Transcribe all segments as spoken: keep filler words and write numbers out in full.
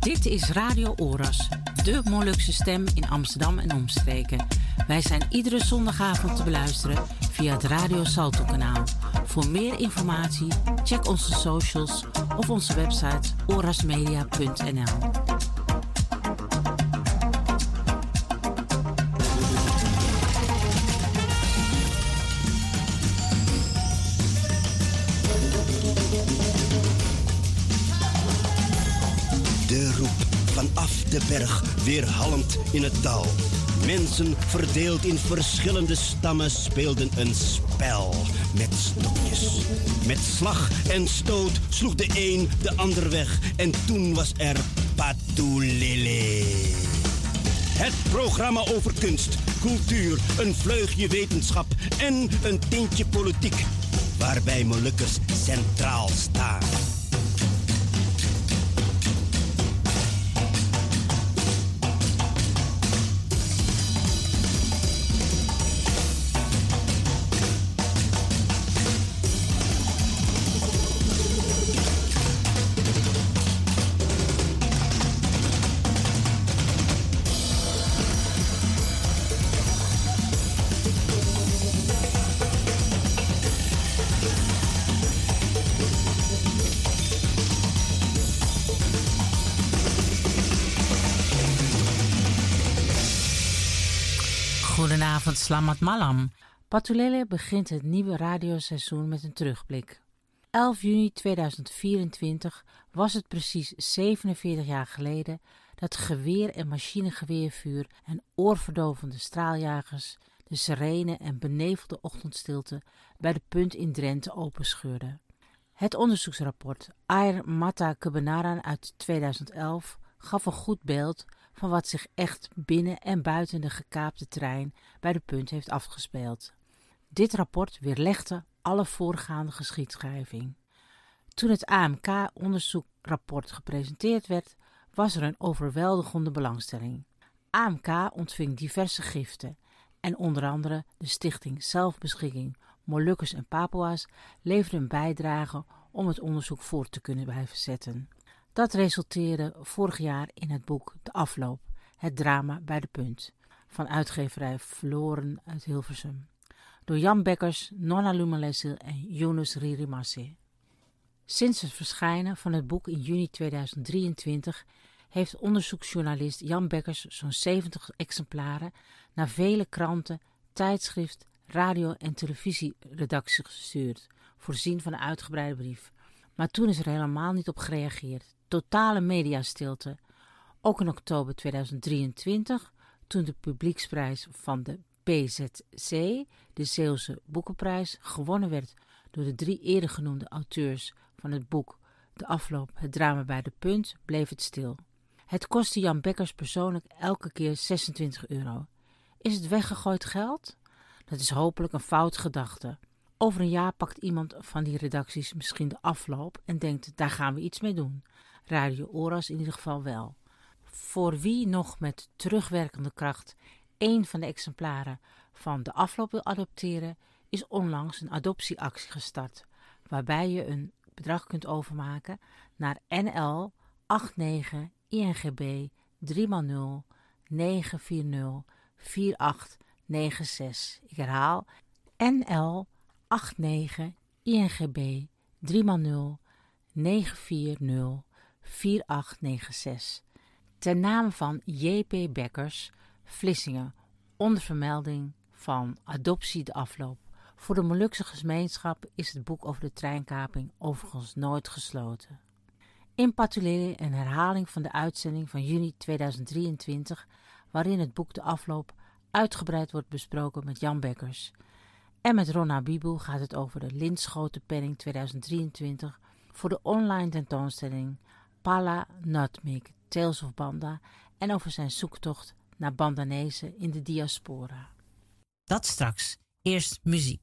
Dit is Radio Oras, de Molukse stem in Amsterdam en omstreken. Wij zijn iedere zondagavond te beluisteren via het Radio Salto kanaal. Voor meer informatie check onze socials of onze website orasmedia punt n l. De roep vanaf de berg weerhallend in het dal. Mensen verdeeld in verschillende stammen speelden een spel met stokjes. Met slag en stoot sloeg de een de ander weg en toen was er Patulele. Het programma over kunst, cultuur, een vleugje wetenschap en een tintje politiek. Waarbij Molukkers centraal staan. Goedenavond, Slamat Malam. Patulele begint het nieuwe radioseizoen met een terugblik. elf juni tweeduizend vierentwintig was het precies zevenenveertig jaar geleden dat geweer- en machinegeweervuur en oorverdovende straaljagers de serene en benevelde ochtendstilte bij de Punt in Drenthe openscheurden. Het onderzoeksrapport Air Mata Kebenaran uit tweeduizend elf gaf een goed beeld van wat zich echt binnen en buiten de gekaapte trein bij de Punt heeft afgespeeld. Dit rapport weerlegde alle voorgaande geschiedschrijving. Toen het A M K-onderzoekrapport gepresenteerd werd, was er een overweldigende belangstelling. A M K ontving diverse giften en onder andere de Stichting Zelfbeschikking Molukkers en Papua's leverde een bijdrage om het onderzoek voort te kunnen blijven zetten. Dat resulteerde vorig jaar in het boek De Afloop, het drama bij de Punt, van uitgeverij Verloren uit Hilversum, door Jan Bekkers, Nonna Lumelese en Yunus Ririmassi. Sinds het verschijnen van het boek in juni tweeduizend drieëntwintig heeft onderzoeksjournalist Jan Bekkers zo'n zeventig exemplaren naar vele kranten, tijdschrift, radio- en televisieredacties gestuurd, voorzien van een uitgebreide brief. Maar toen is er helemaal niet op gereageerd. Totale mediastilte. Ook in oktober tweeduizend drieëntwintig, toen de publieksprijs van de P Z C, de Zeeuwse Boekenprijs, gewonnen werd door de drie eerder genoemde auteurs van het boek De Afloop, het drama bij de Punt, bleef het stil. Het kostte Jan Bekkers persoonlijk elke keer zesentwintig euro. Is het weggegooid geld? Dat is hopelijk een fout gedachte. Over een jaar pakt iemand van die redacties misschien De Afloop en denkt, daar gaan we iets mee doen. Radio Oras in ieder geval wel. Voor wie nog met terugwerkende kracht één van de exemplaren van De Afloop wil adopteren, is onlangs een adoptieactie gestart, waarbij je een bedrag kunt overmaken naar N L acht negen I N G B drie nul negen vier nul vier acht negen zes. Ik herhaal N L acht negen I N G B drie nul negen vier nul vier acht negen zes. Ten name van J P Bekkers, Vlissingen, onder vermelding van Adoptie De Afloop. Voor de Molukse gemeenschap is het boek over de treinkaping overigens nooit gesloten. In Patulele een herhaling van de uitzending van juni tweeduizend drieëntwintig, waarin het boek De Afloop uitgebreid wordt besproken met Jan Bekkers. En met Ronna Bibu gaat het over de Linschotenpenning tweeduizend drieëntwintig voor de online tentoonstelling Pala Nutmeg, Tales of Banda, en over zijn zoektocht naar Bandanezen in de diaspora. Dat straks. Eerst muziek.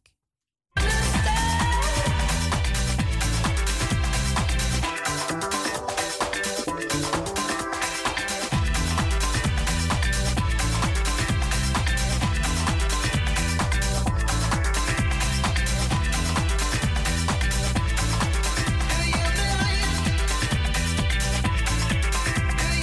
Hey,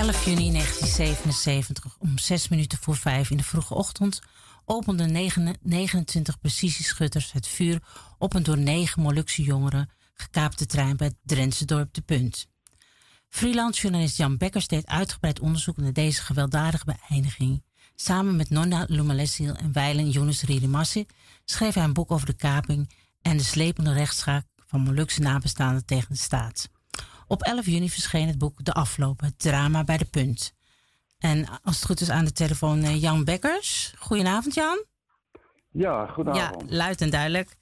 elf juni negentien zevenenzeventig om zes minuten voor vijf in de vroege ochtend openden negenentwintig precisieschutters het vuur op een door negen Molukse jongeren gekaapte trein bij het Drentse dorp De Punt. Freelance journalist Jan Bekkers deed uitgebreid onderzoek naar deze gewelddadige beëindiging. Samen met Nonna Lumalessil en Weilen Younes Riedimassi schreef hij een boek over de kaping en de slepende rechtszaak van Molukse nabestaanden tegen de staat. Op elf juni verscheen het boek De Afloop, het drama bij De Punt. En als het goed is aan de telefoon uh, Jan Bekkers. Goedenavond, Jan. Ja, goedenavond. Ja, luid en duidelijk.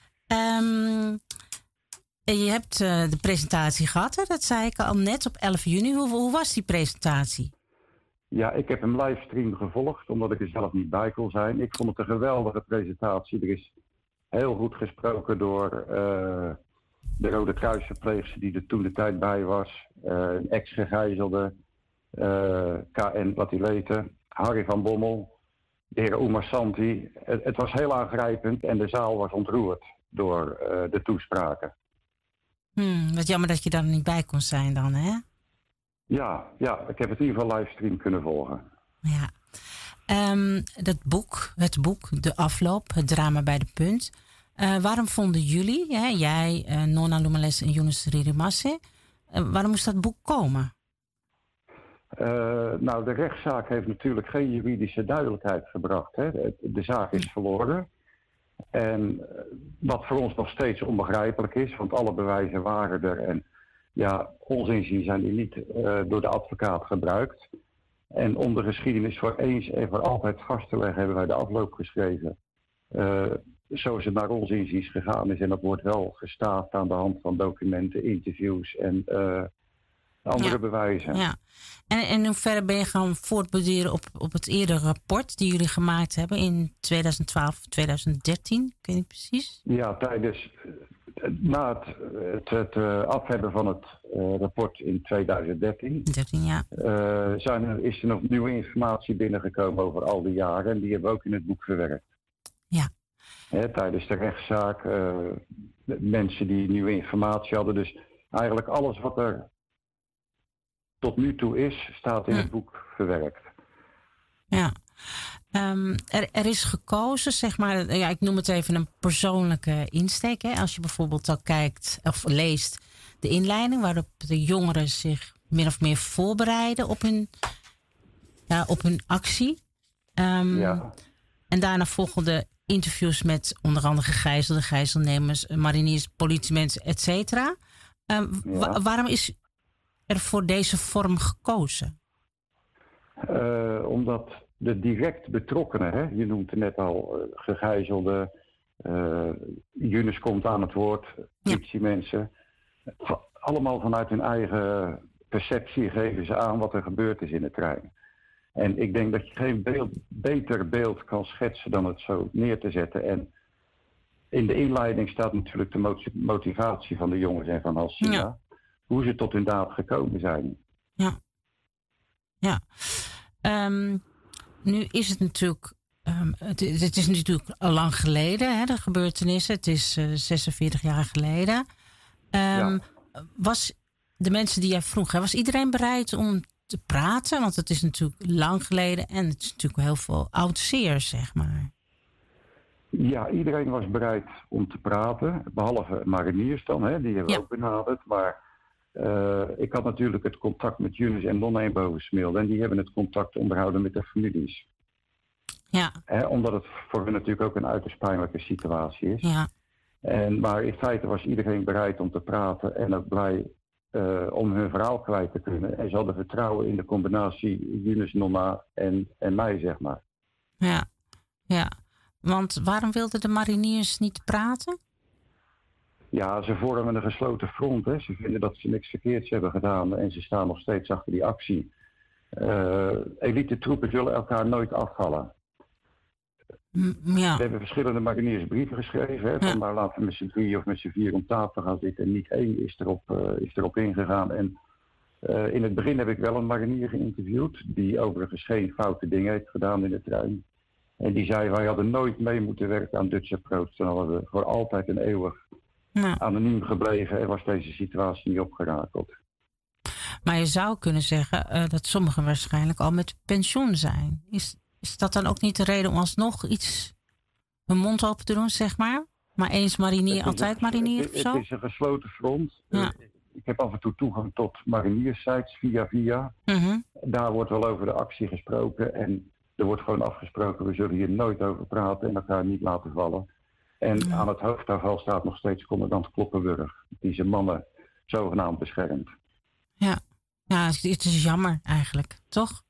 Um, je hebt uh, de presentatie gehad, hè? Dat zei ik al net op elf juni. Hoe, hoe was die presentatie? Ja, ik heb een livestream gevolgd, omdat ik er zelf niet bij kon zijn. Ik vond het een geweldige presentatie. Er is heel goed gesproken door uh, de Rode Kruisverpleegster die er toen de tijd bij was. Uh, een ex-gegijzelde, uh, K N Latilete, Harry van Bommel, de heer Oumar Santi. Het, het was heel aangrijpend en de zaal was ontroerd door uh, de toespraken. Hmm, wat jammer dat je daar niet bij kon zijn dan, hè? Ja, ja, ik heb het in ieder geval livestream kunnen volgen. Ja. Um, dat boek, het boek De Afloop, het drama bij De Punt. Uh, waarom vonden jullie, hè, jij, uh, Nonna Lumalessil en Younes Riedimassi, uh, waarom moest dat boek komen? Uh, nou, de rechtszaak heeft natuurlijk geen juridische duidelijkheid gebracht. Hè. De, de zaak is verloren. En wat voor ons nog steeds onbegrijpelijk is, want alle bewijzen waren er. En ja, ons inzien zijn die niet uh, door de advocaat gebruikt. En om de geschiedenis voor eens en voor altijd vast te leggen, hebben wij de afloop geschreven. Uh, zoals het naar ons inziens gegaan is. En dat wordt wel gestaafd aan de hand van documenten, interviews en uh, andere ja. bewijzen. Ja. En, en in hoeverre ben je gaan voortborduren op, op het eerdere rapport die jullie gemaakt hebben in twintig twaalf, twintig dertien? Ik weet niet precies. Ja, tijdens, na het, het, het uh, afhebben van het uh, rapport in twintig dertien, dertien, ja. uh, zijn er, is er nog nieuwe informatie binnengekomen over al die jaren. En die hebben we ook in het boek verwerkt. Ja. He, tijdens de rechtszaak, uh, de mensen die nieuwe informatie hadden. Dus eigenlijk alles wat er tot nu toe is, staat in hm. het boek verwerkt. Ja. Um, er, er is gekozen, zeg maar, ja, ik noem het even een persoonlijke insteek. Hè? Als je bijvoorbeeld al kijkt of leest de inleiding, waarop de jongeren zich min of meer voorbereiden op hun, ja, op hun actie. Um, ja. En daarna volgen de interviews met onder andere gegijzelden, gijzelnemers, mariniers, politiemensen, et cetera. Um, ja. wa- waarom is er voor deze vorm gekozen? Uh, omdat de direct betrokkenen, hè, je noemt het net al, uh, gegijzelde, uh, Younes komt aan het woord, politiemensen, ja. allemaal vanuit hun eigen perceptie geven ze aan wat er gebeurd is in de trein. En ik denk dat je geen beeld, beter beeld kan schetsen dan het zo neer te zetten. En in de inleiding staat natuurlijk de motivatie van de jongens en van Halsina. Ja. Hoe ze tot hun daad gekomen zijn. Ja. Ja. Um, nu is het natuurlijk... Um, het, het is natuurlijk al lang geleden, hè, de gebeurtenissen. Het is uh, zesenveertig jaar geleden. Um, ja. Was de mensen die jij vroeg, hè, was iedereen bereid om te praten? Want het is natuurlijk lang geleden en het is natuurlijk heel veel oud zeer, zeg maar. Ja, iedereen was bereid om te praten. Behalve mariniers dan, hè, die hebben we ja. ook benaderd. Maar uh, ik had natuurlijk het contact met Younes en Nonna in Bovensmilde. En die hebben het contact onderhouden met de families. Ja. Hè, omdat het voor hen natuurlijk ook een uiterst pijnlijke situatie is. Ja. En, maar in feite was iedereen bereid om te praten en ook blij uh, om hun verhaal kwijt te kunnen. En ze hadden vertrouwen in de combinatie Younes, Nonna en, en mij, zeg maar. Ja, ja. Want waarom wilden de mariniers niet praten? Ja, ze vormen een gesloten front. Hè. Ze vinden dat ze niks verkeerds hebben gedaan en ze staan nog steeds achter die actie. Uh, elite troepen zullen elkaar nooit afvallen. Ja. We hebben verschillende mariniers brieven geschreven. Hè, ja. Van maar laten we met z'n drie of met z'n vier om tafel gaan zitten. En niet één is erop, uh, is erop ingegaan. En uh, in het begin heb ik wel een marinier geïnterviewd. Die overigens geen foute dingen heeft gedaan in de trein. En die zei, wij hadden nooit mee moeten werken aan Dutch Approach. Dan hadden we voor altijd en eeuwig ja. anoniem gebleven en was deze situatie niet opgerakeld. Maar je zou kunnen zeggen uh, dat sommigen waarschijnlijk al met pensioen zijn. Is, is dat dan ook niet de reden om alsnog iets hun mond open te doen, zeg maar? Maar eens marinier, altijd een, marinier het, of zo? Het is een gesloten front. Ja. Ik heb af en toe toegang tot mariniersites via via. Mm-hmm. Daar wordt wel over de actie gesproken. En er wordt gewoon afgesproken, we zullen hier nooit over praten en elkaar niet laten vallen. En ja. aan het hoofd daarvan staat nog steeds commandant Kloppenburg, die zijn mannen zogenaamd beschermt. Ja, ja het is jammer eigenlijk, toch?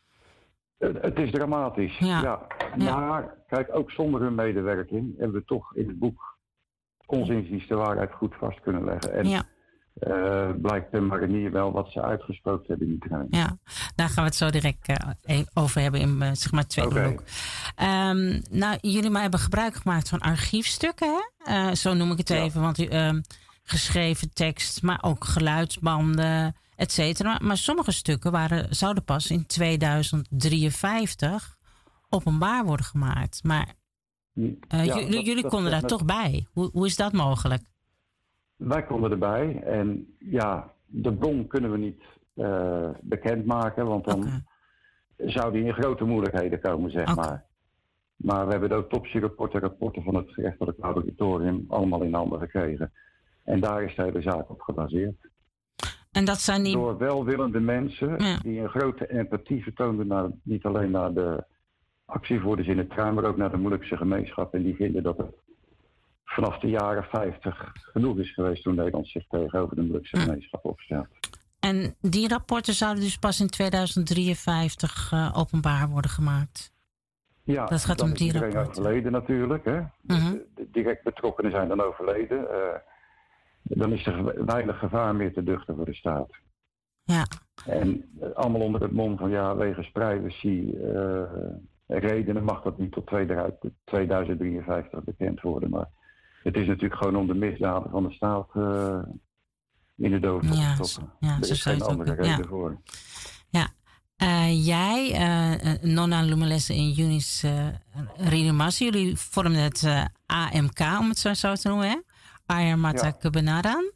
Het, het is dramatisch, ja. ja. Maar ja. kijk, ook zonder hun medewerking hebben we toch in het boek ons inziens de waarheid goed vast kunnen leggen. En ja. uh, blijkt de marinier wel wat ze uitgesproken hebben in die trein. Ja, daar gaan we het zo direct uh, over hebben in uh, zeg maar het tweede okay. boek. Um, nou, jullie maar hebben gebruik gemaakt van archiefstukken, hè? Uh, zo noem ik het ja. even, want uh, geschreven tekst, maar ook geluidsbanden, et cetera. Maar sommige stukken waren, zouden pas in tweeduizend drieënvijftig openbaar worden gemaakt. Maar uh, ja, j- dat, jullie dat, konden dat, daar dat, toch bij. Hoe, hoe is dat mogelijk? Wij konden erbij. En ja, de bron kunnen we niet uh, bekendmaken. Want dan okay. zou die in grote moeilijkheden komen, zeg okay. maar. Maar we hebben de autopsierapporten, rapporten van het gerechtelijk laboratorium allemaal in handen gekregen. En daar is de hele zaak op gebaseerd. En dat zijn die... Door welwillende mensen ja. die een grote empathie vertoonden naar, niet alleen naar de actievoerders in het trein, maar ook naar de moeilijkste gemeenschap. En die vinden dat het vanaf de jaren vijftig genoeg is geweest toen Nederland zich tegenover de moeilijkste ja. gemeenschap opstelt. En die rapporten zouden dus pas in tweeduizend drieënvijftig uh, openbaar worden gemaakt? Ja, dat gaat dan om die is iedereen rapporten. overleden natuurlijk. Hè? Uh-huh. De, de direct betrokkenen zijn dan overleden. Uh, dan is er weinig gevaar meer te duchten voor de staat. Ja. En uh, allemaal onder het mom van ja, wegens privacy uh, redenen mag dat niet tot tweeduizend drieënvijftig bekend worden. Maar het is natuurlijk gewoon om de misdaden van de staat uh, in de dood ja, te stoppen. Ja, er is geen andere reden ja. voor. Ja. Uh, jij, uh, Nonna Lumelesse en Eunice uh, Riedemassa, jullie vormden het uh, A M K, om het zo, zo te noemen, hè? Ayamata ja. Kebenaran.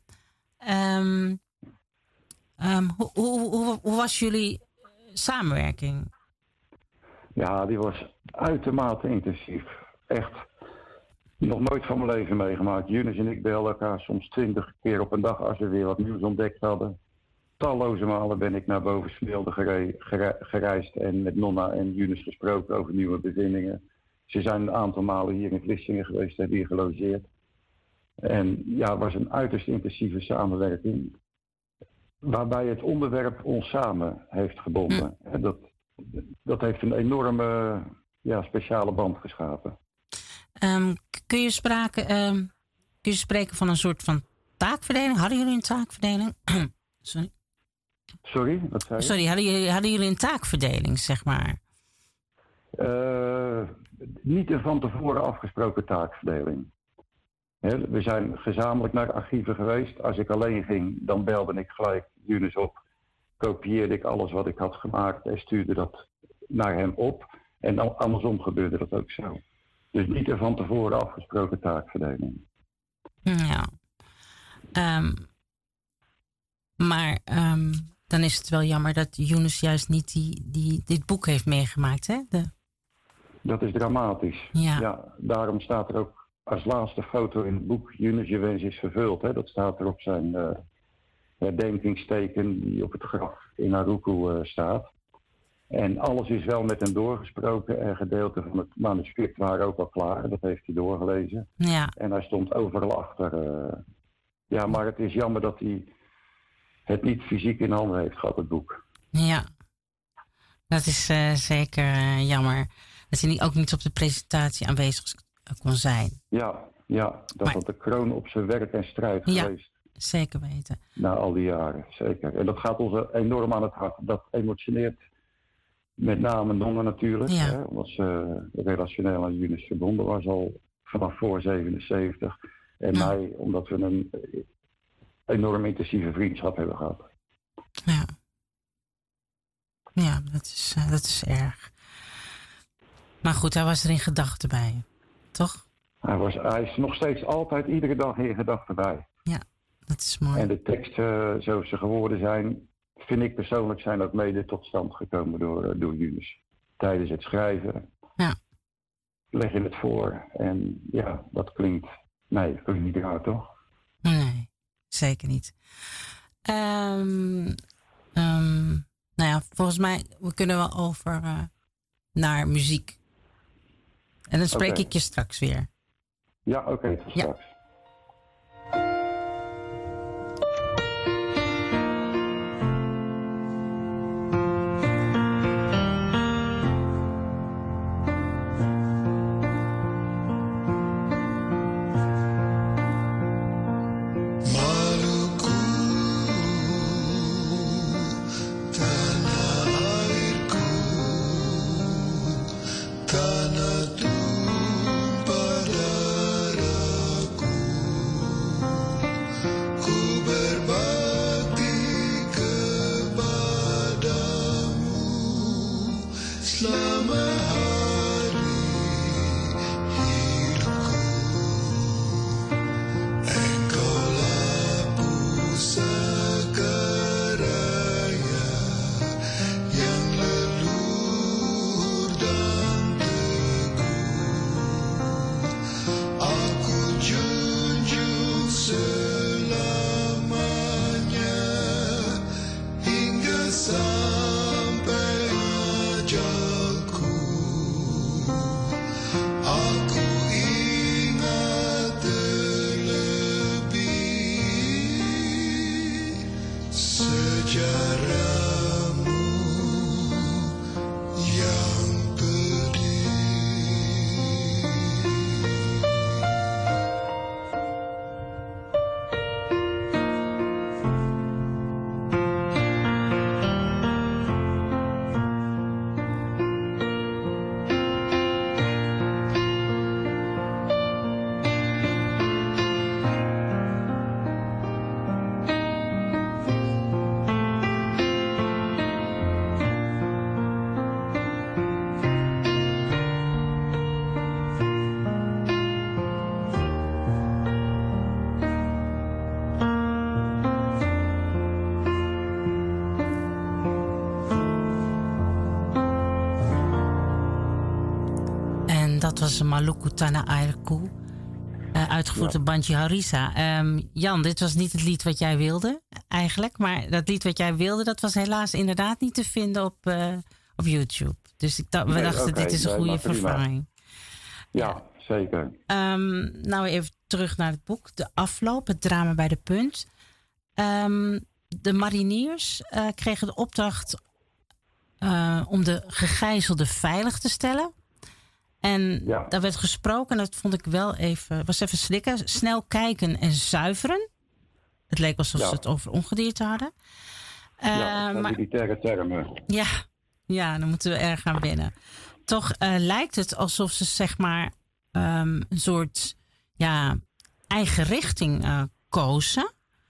Um, um, hoe, hoe, hoe, hoe was jullie samenwerking? Ja, die was uitermate intensief. Echt nog nooit van mijn leven meegemaakt. Eunice en ik belden elkaar soms twintig keer op een dag als we weer wat nieuws ontdekt hadden. Talloze malen ben ik naar boven Smilde gere- gere- gereisd en met Nonna en Eunice gesproken over nieuwe bevindingen. Ze zijn een aantal malen hier in Vlissingen geweest, hebben hier gelogeerd. En ja, het was een uiterst intensieve samenwerking, waarbij het onderwerp ons samen heeft gebonden. Mm. Dat, dat heeft een enorme ja, speciale band geschapen. Um, kun, je sprake, um, kun je spreken van een soort van taakverdeling? Hadden jullie een taakverdeling? Sorry. Sorry, wat zei je? Sorry, hadden jullie, hadden jullie een taakverdeling, zeg maar? Uh, niet een van tevoren afgesproken taakverdeling. He, we zijn gezamenlijk naar archieven geweest. Als ik alleen ging, dan belde ik gelijk Eunice op. Kopieerde ik alles wat ik had gemaakt en stuurde dat naar hem op. En dan, andersom gebeurde dat ook zo. Dus niet een van tevoren afgesproken taakverdeling. Ja. Um, maar um, dan is het wel jammer dat Eunice juist niet die, die, dit boek heeft meegemaakt, hè? De... Dat is dramatisch. Ja. ja. Daarom staat er ook als laatste foto in het boek, Eunice, je wens is vervuld. Hè? Dat staat er op zijn uh, herdenkingsteken die op het graf in Aruku uh, staat. En alles is wel met hem doorgesproken en gedeelten van het manuscript waren ook al klaar. Dat heeft hij doorgelezen. Ja. En hij stond overal achter. Uh, ja, maar het is jammer dat hij het niet fysiek in handen heeft gehad, het boek. Ja, dat is uh, zeker uh, jammer. Dat hij ook niet op de presentatie aanwezig kon zijn. Ja, ja dat maar, had de kroon op zijn werk en strijd ja, geweest. Zeker weten. Na al die jaren, zeker. En dat gaat ons enorm aan het hart. Dat emotioneert met name Nonna natuurlijk. Ja. Hè, omdat ze relationeel aan Eunice verbonden was al vanaf voor zevenenzeventig. En ja. mij, omdat we een enorm intensieve vriendschap hebben gehad. Ja. Ja, dat is, uh, dat is erg. Maar goed, hij was er in gedachten bij, toch? Hij, was, hij is nog steeds altijd iedere dag in gedachten bij. Ja, dat is mooi. En de teksten, zoals ze geworden zijn, vind ik persoonlijk, zijn ook mede tot stand gekomen door, uh, door jullie. Tijdens het schrijven. Ja. Leg je het voor. En ja, dat klinkt... Nee, dat klinkt niet raar, toch? Nee, zeker niet. Um, um, nou ja, volgens mij we kunnen wel over uh, naar muziek. En dan spreek okay. ik je straks weer. Ja, oké, okay, tot straks. Ja. Dat was Maluku Tana Airku, uh, uitgevoerd door ja. Bandje Harissa. Um, Jan, dit was niet het lied wat jij wilde, eigenlijk. Maar dat lied wat jij wilde, dat was helaas inderdaad niet te vinden op, uh, op YouTube. Dus ik dacht, we nee, dachten, okay, dit is een goede vervanging. Ja, ja, zeker. Um, nou, even terug naar het boek. De afloop, het drama bij de punt. Um, de mariniers uh, kregen de opdracht uh, om de gegijzelden veilig te stellen. En ja. daar werd gesproken, en dat vond ik wel even, was even slikken. Snel kijken en zuiveren. Het leek alsof ja. ze het over ongedierte hadden. Uh, ja, dat zijn militaire termen. Ja, ja, dan moeten we erg gaan wennen. Toch uh, lijkt het alsof ze zeg maar um, een soort ja, eigen richting uh, kozen.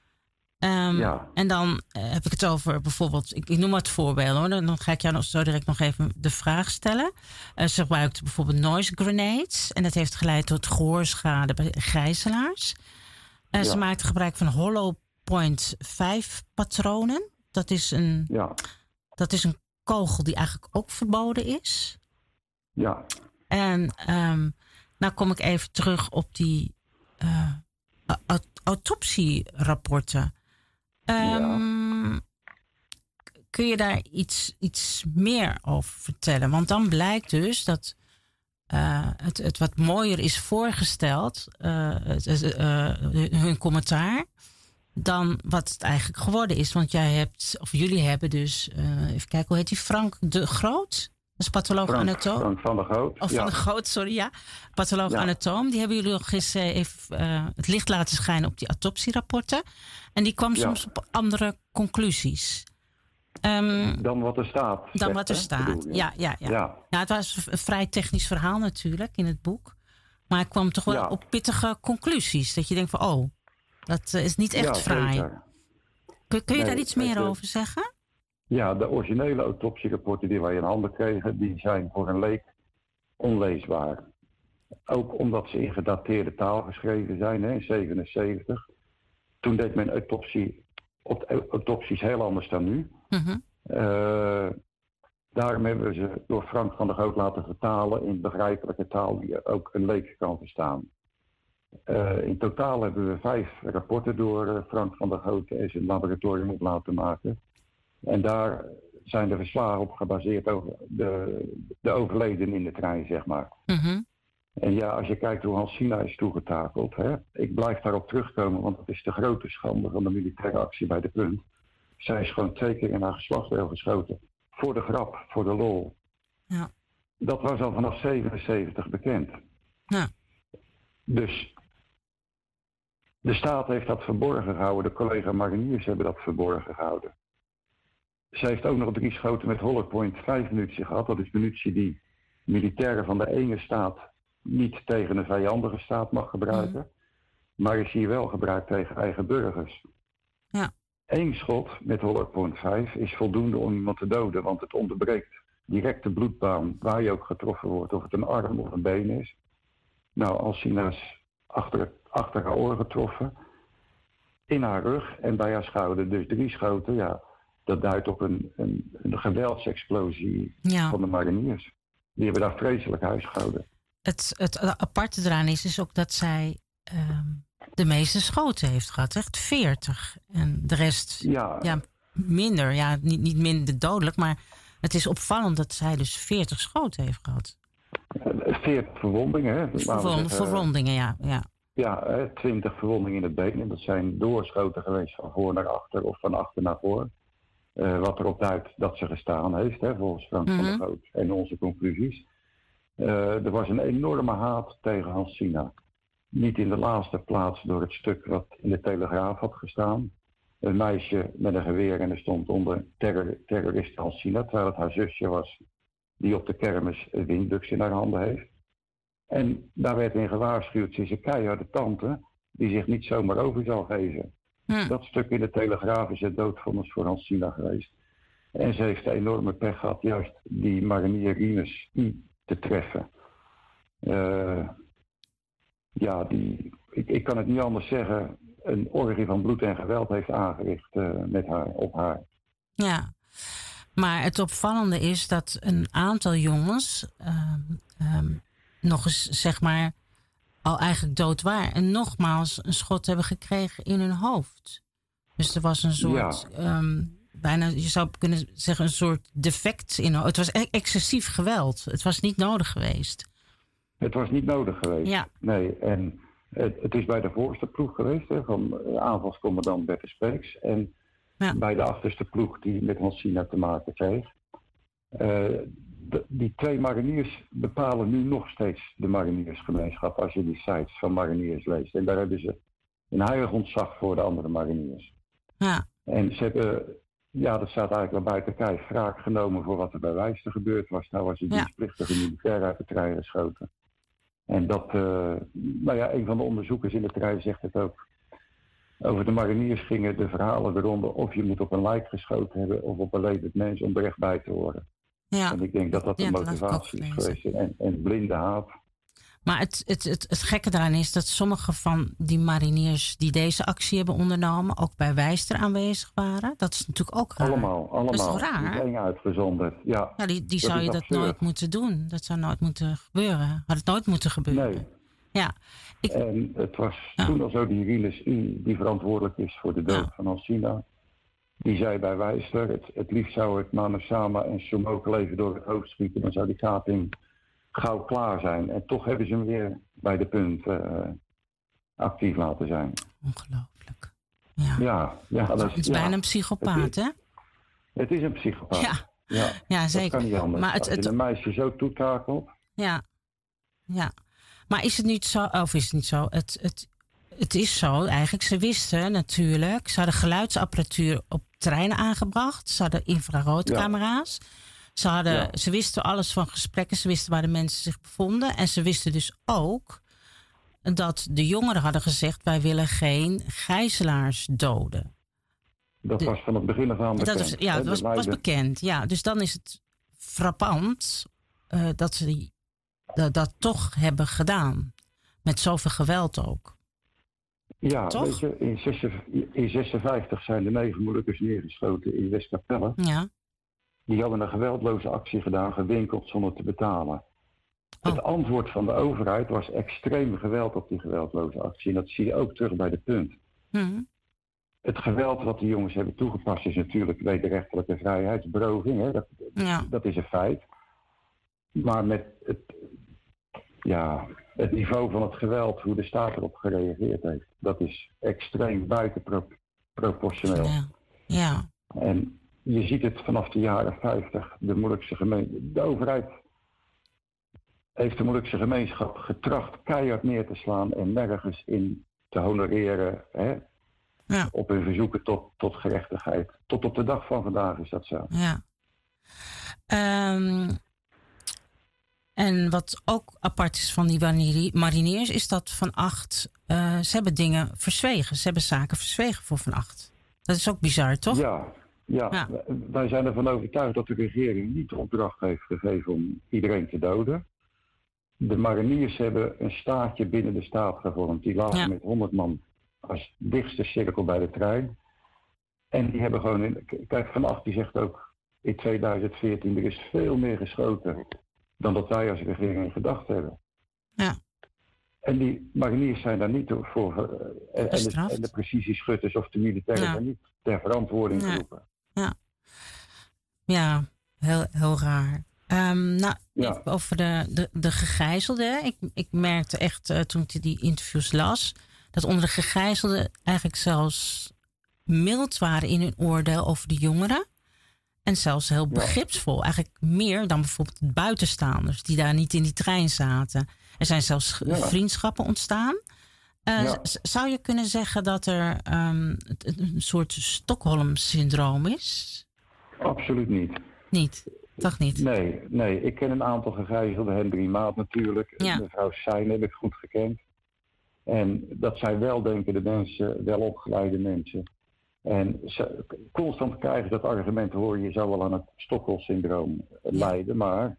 Um, ja. En dan uh, heb ik het over bijvoorbeeld, ik, ik noem wat voorbeelden hoor. Dan, dan ga ik jou nog zo direct nog even de vraag stellen. Uh, ze gebruikten bijvoorbeeld noise grenades. En dat heeft geleid tot gehoorschade bij gijzelaars. Uh, ja. Ze maakten gebruik van hollow point vijf patronen. Dat is een, ja. dat is een kogel die eigenlijk ook verboden is. Ja. En um, nou kom ik even terug op die uh, aut- autopsierapporten. Um, ja. Kun je daar iets, iets meer over vertellen? Want dan blijkt dus dat uh, het, het wat mooier is voorgesteld, uh, het, uh, hun commentaar, dan wat het eigenlijk geworden is. Want jij hebt, of jullie hebben dus, uh, even kijken, hoe heet die? Frank de Groot? Dat is patholoog-anatoom. Frank van der Groot. Of ja. van der Groot, sorry, ja. Patholoog-anatoom. Ja. Die hebben jullie nog eens uh, even uh, het licht laten schijnen op die autopsierapporten. En die kwam ja. soms op andere conclusies. Um, dan wat er staat. Dan zegt, wat er staat, ja, ja, ja. ja. ja het was een vrij technisch verhaal natuurlijk in het boek. Maar ik kwam toch wel ja. op pittige conclusies. Dat je denkt van, oh, dat uh, is niet echt ja, fraai. Kun, kun je nee, daar iets meer uh, over zeggen? Ja, de originele autopsierapporten die wij in handen kregen, die zijn voor een leek onleesbaar. Ook omdat ze in gedateerde taal geschreven zijn, hè, in zevenenzeventig. Toen deed men autopsie autopsies heel anders dan nu. Mm-hmm. Uh, daarom hebben we ze door Frank van der Goot laten vertalen in begrijpelijke taal die ook een leek kan verstaan. Uh, in totaal hebben we vijf rapporten door uh, Frank van der Goot en zijn laboratorium op laten maken. En daar zijn de verslagen op gebaseerd over de, de overledenen in de trein, zeg maar. Mm-hmm. En ja, als je kijkt hoe Hansina is toegetakeld, hè, ik blijf daarop terugkomen, want het is de grote schande van de militaire actie bij de Punt. Zij is gewoon twee keer in haar geslachtsdeel geschoten. Voor de grap, voor de lol. Ja. Dat was al vanaf zevenenzeventig bekend. Ja. Dus de staat heeft dat verborgen gehouden. De collega mariniers hebben dat verborgen gehouden. Ze heeft ook nog drie schoten met Hollow Point vijf munitie gehad. Dat is munitie die militairen van de ene staat niet tegen een vijandige staat mag gebruiken. Mm. Maar is hier wel gebruikt tegen eigen burgers. Ja. Eén schot met Hollow Point vijf is voldoende om iemand te doden. Want het onderbreekt direct de bloedbaan waar je ook getroffen wordt. Of het een arm of een been is. Nou, Hansina is achter, achter haar oor getroffen. In haar rug en bij haar schouder. Dus drie schoten, ja. Dat duidt op een, een, een geweldsexplosie ja. van de mariniers. Die hebben daar vreselijk huis gehouden. Het, het aparte eraan is, is ook dat zij um, de meeste schoten heeft gehad. Echt veertig. En de rest ja. Ja, minder. Ja, niet, niet minder dodelijk, maar het is opvallend dat zij dus veertig schoten heeft gehad. veertig verwondingen, hè? Verwond, verwondingen, ja. Ja, ja twintig verwondingen in het been. En dat zijn doorschoten geweest van voor naar achter of van achter naar voor. Uh, wat erop duidt dat ze gestaan heeft, hè, volgens Frank mm-hmm. van der Goot en onze conclusies. Uh, er was een enorme haat tegen Hansina. Niet in de laatste plaats door het stuk wat in de Telegraaf had gestaan. Een meisje met een geweer en er stond onder terror, terrorist Hansina, terwijl het haar zusje was die op de kermis windbuks in haar handen heeft. En daar werd in gewaarschuwd, ze is een keiharde tante die zich niet zomaar over zal geven. Hmm. Dat stuk in de Telegraaf is het doodvonnis voor Hansina geweest. En ze heeft een enorme pech gehad juist die marinier Rinus I te treffen. Uh, ja, die, ik, ik kan het niet anders zeggen, een orgie van bloed en geweld heeft aangericht uh, met haar, op haar. Ja, maar het opvallende is dat een aantal jongens uh, um, nog eens, zeg maar, al eigenlijk dood waren. En nogmaals een schot hebben gekregen in hun hoofd. Dus er was een soort, ja. um, bijna, je zou kunnen zeggen, een soort defect in. Het was excessief geweld. Het was niet nodig geweest. Het was niet nodig geweest. Ja. Nee, en het, het is bij de voorste ploeg geweest, hè, van aanvalscommandant Berthe Speeks. En ja. bij de achterste ploeg die met Hansina te maken kreeg. Uh, De, die twee mariniers bepalen nu nog steeds de mariniersgemeenschap als je die sites van mariniers leest. En daar hebben ze een heilig ontzag voor de andere mariniers. Ja. En ze hebben, ja, dat staat eigenlijk wel buiten kijf, wraak genomen voor wat er bij Wijster gebeurd was. Nou was die ja. dienstplichtige militair uit de trein geschoten. En dat, uh, nou ja, een van de onderzoekers in de trein zegt het ook. Over de mariniers gingen de verhalen eronder of je moet op een lijk geschoten hebben of op een levend mens om er echt bij te horen. Ja. En ik denk dat dat de ja, motivatie is geweest. En, en blinde haat. Maar het, het, het, het gekke daaraan is dat sommige van die mariniers die deze actie hebben ondernomen ook bij Wijster aanwezig waren. Dat is natuurlijk ook raar. Allemaal, allemaal. Dat is toch raar? Niet één uitgezonderd. Ja, ja, die, die dat zou je dat absurd. nooit moeten doen. Dat zou nooit moeten gebeuren. Had het nooit moeten gebeuren. Nee. Ja. Ik... En het was ja. toen al zo die Rinus I, die verantwoordelijk is voor de dood ja. van Hansina. Die zei bij Wijster, het, het liefst zou het Manusama en Somokel even door het hoofd schieten. Dan zou die kaping gauw klaar zijn. En toch hebben ze hem weer bij de punt uh, actief laten zijn. Ongelooflijk. Ja, ja, ja dat is, het is ja, bijna een psychopaat, hè? Het is een psychopaat. Ja, ja. ja zeker. Dat kan niet anders. Maar het, Als je het, een meisje zo toetakelt. Ja, ja. Maar is het niet zo, of is het niet zo? Het, het, het is zo eigenlijk. Ze wisten natuurlijk, ze hadden geluidsapparatuur op treinen aangebracht. Ze hadden infraroodcamera's. Ja. Ze, hadden, ja. ze wisten alles van gesprekken. Ze wisten waar de mensen zich bevonden. En ze wisten dus ook dat de jongeren hadden gezegd, wij willen geen gijzelaars doden. Dat de, was van het begin af aan bekend. Dat was, ja, dat was, was bekend. Ja, dus dan is het frappant uh, dat ze die, dat, dat toch hebben gedaan. Met zoveel geweld ook. Ja, Toch? weet je, in zesenvijftig zijn er negen Molukkers neergeschoten in Westkapelle. Ja. Die hadden een geweldloze actie gedaan, gewinkeld zonder te betalen. Oh. Het antwoord van de overheid was extreem geweld op die geweldloze actie. En dat zie je ook terug bij de punt. Mm. Het geweld wat die jongens hebben toegepast is natuurlijk wederrechtelijke vrijheidsberoving. Hè? Dat, Ja. dat is een feit. Maar met het, ja, het niveau van het geweld, hoe de staat erop gereageerd heeft, dat is extreem buitenproportioneel. Ja. Ja. En je ziet het vanaf de jaren vijftig, de Molukse gemeenschap. De overheid heeft de Molukse gemeenschap getracht keihard neer te slaan en nergens in te honoreren. Hè? Ja. Op hun verzoeken tot, tot gerechtigheid. Tot op de dag van vandaag is dat zo. Ja. Um, en wat ook apart is van die mariniers, is dat Van Agt, uh, ze hebben dingen verzwegen. Ze hebben zaken verzwegen voor Van Agt. Dat is ook bizar, toch? Ja, ja. ja. Wij zijn ervan overtuigd dat de regering niet de opdracht heeft gegeven om iedereen te doden. De mariniers hebben een staatje binnen de staat gevormd. Die lagen ja. met honderd man als dichtste cirkel bij de trein. En die hebben gewoon... In, kijk, Van Agt die zegt ook in tweeduizend veertien... er is veel meer geschoten dan dat wij als regering gedacht hebben. Ja. En die mariniers zijn daar niet voor... Uh, en, de, en de precisieschutters of de militairen ja. zijn niet ter verantwoording ja. geroepen. Ja, ja heel, heel raar. Um, nou, ja. over de, de, de gegijzelden. Ik, ik merkte echt uh, toen ik die interviews las... dat onder de gegijzelden eigenlijk zelfs mild waren in hun oordeel over de jongeren. En zelfs heel begripsvol. Ja. Eigenlijk meer dan bijvoorbeeld de buitenstaanders die daar niet in die trein zaten. Er zijn zelfs ja. vriendschappen ontstaan. Uh, ja. z- zou je kunnen zeggen dat er um, een soort Stockholm-syndroom is? Absoluut niet. Niet? Toch niet? Nee, nee. Ik ken een aantal gegijzelden. Henry Maat natuurlijk. Ja. Mevrouw Sein heb ik goed gekend. En dat zijn weldenkende mensen, welopgeleide mensen. En ze, constant krijgen dat argument, hoor je, zou wel aan het Stockholm-syndroom lijden. Maar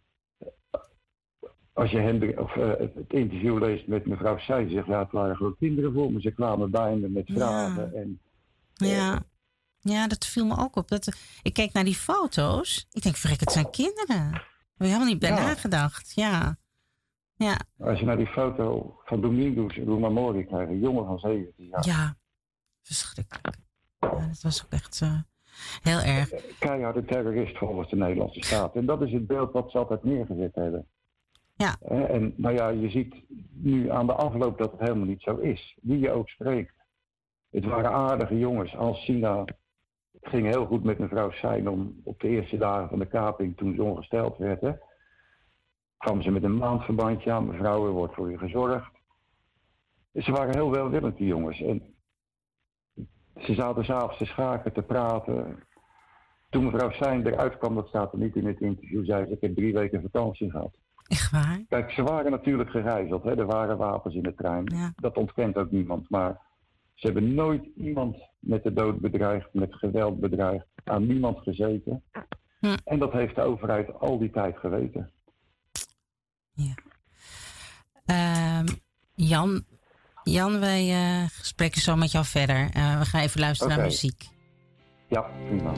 als je Hendrik, of, uh, het interview leest met mevrouw Sein, zegt ja, het waren gewoon kinderen voor me. Ze kwamen bij me met vragen. Ja. En, uh, ja. ja, dat viel me ook op. Dat, ik keek naar die foto's. Ik denk, verrek, het zijn kinderen. Daar heb je helemaal niet bij ja. nagedacht. Ja. Ja. Als je naar die foto van Domingos en Roemamori krijgt, een jongen van zeventien jaar. Ja, verschrikkelijk. Ja, dat was ook echt uh, heel erg. Keiharde terrorist volgens de Nederlandse staat. En dat is het beeld wat ze altijd neergezet hebben. Ja. En nou ja, je ziet nu aan de afloop dat het helemaal niet zo is. Wie je ook spreekt. Het waren aardige jongens. Alcina ging heel goed met mevrouw Sein om op de eerste dagen van de kaping, toen ze ongesteld werd, hè, kwam ze met een maandverbandje aan. Mevrouw, er wordt voor je gezorgd. Ze waren heel welwillend, die jongens. En ze zaten s'avonds te schaken, te praten. Toen mevrouw Sein eruit kwam, dat staat er niet in het interview, zei ze, ik heb drie weken vakantie gehad. Echt waar? Kijk, ze waren natuurlijk gegijzeld. Hè? Er waren wapens in de trein. Ja. Dat ontkent ook niemand. Maar ze hebben nooit iemand met de dood bedreigd, met geweld bedreigd, aan niemand gezeten. Hm. En dat heeft de overheid al die tijd geweten. Ja. Uh, Jan, Jan, wij uh, spreken zo met jou verder. Uh, we gaan even luisteren okay. naar muziek. Ja, prima.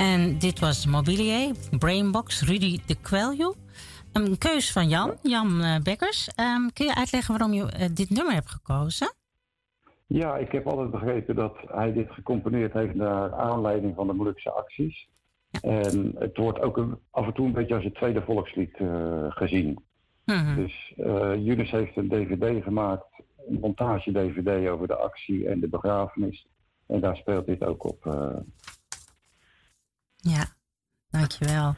En dit was Mobilier, Brainbox, Rudy de Kweljoe. Een keus van Jan, Jan uh, Bekkers. Um, kun je uitleggen waarom je uh, dit nummer hebt gekozen? Ja, ik heb altijd begrepen dat hij dit gecomponeerd heeft naar aanleiding van de Molukse acties. Ja. En het wordt ook een, af en toe een beetje als het tweede volkslied uh, gezien. Mm-hmm. Dus uh, Yunus heeft een dvd gemaakt, een montage-dvd over de actie en de begrafenis. En daar speelt dit ook op. Uh... Ja, dankjewel.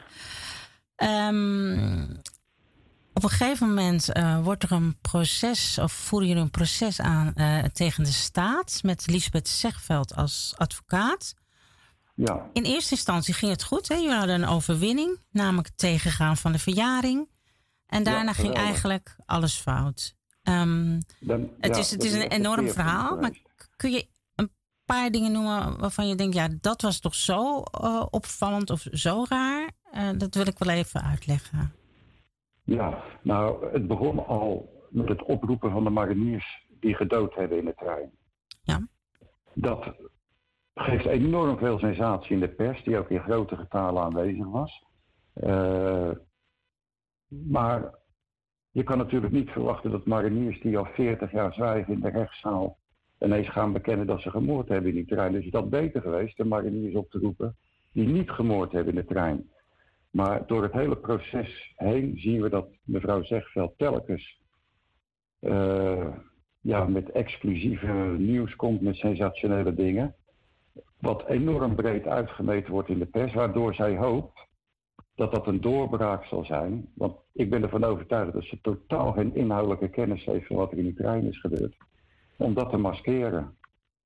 Um, op een gegeven moment uh, wordt er een proces, of voeren jullie een proces aan uh, tegen de staat met Liesbeth Zegveld als advocaat. Ja. In eerste instantie ging het goed. Hè? Jullie hadden een overwinning, namelijk het tegengaan van de verjaring. En daarna ja, ging eigenlijk alles fout. Um, Dan, het, ja, is, het is een enorm verhaal, maar kun je een paar dingen noemen waarvan je denkt, ja, dat was toch zo uh, opvallend of zo raar? Uh, dat wil ik wel even uitleggen. Ja, nou, het begon al met het oproepen van de mariniers die gedood hebben in de trein. Ja. Dat geeft enorm veel sensatie in de pers, die ook in grote getalen aanwezig was. Uh, maar je kan natuurlijk niet verwachten dat mariniers die al veertig jaar zwijgen in de rechtszaal ineens gaan bekennen dat ze gemoord hebben in die trein. Dus is dat beter geweest, de mariniers op te roepen die niet gemoord hebben in de trein. Maar door het hele proces heen zien we dat mevrouw Zegveld telkens uh, ja, met exclusieve nieuws komt, met sensationele dingen. Wat enorm breed uitgemeten wordt in de pers, waardoor zij hoopt dat dat een doorbraak zal zijn. Want ik ben ervan overtuigd dat ze totaal geen inhoudelijke kennis heeft van wat er in die trein is gebeurd. Om dat te maskeren.